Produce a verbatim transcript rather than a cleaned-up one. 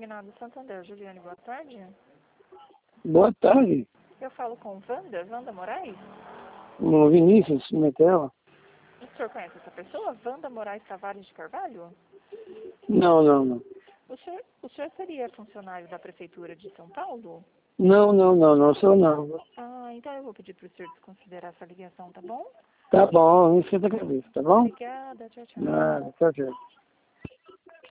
consignado Santander. Juliane, boa tarde. Boa tarde. Eu falo com Wanda, Wanda Moraes. O Vinícius Metela. O senhor conhece essa pessoa? Wanda Moraes Tavares de Carvalho? Não, não, não. O senhor, o senhor seria funcionário da Prefeitura de São Paulo? Não, não, não, não sou não. Ah, então eu vou pedir para o senhor desconsiderar essa ligação, tá bom? Tá bom, não esquenta a cabeça, tá bom? Obrigada, tchau, tchau. Nada, tchau, tchau.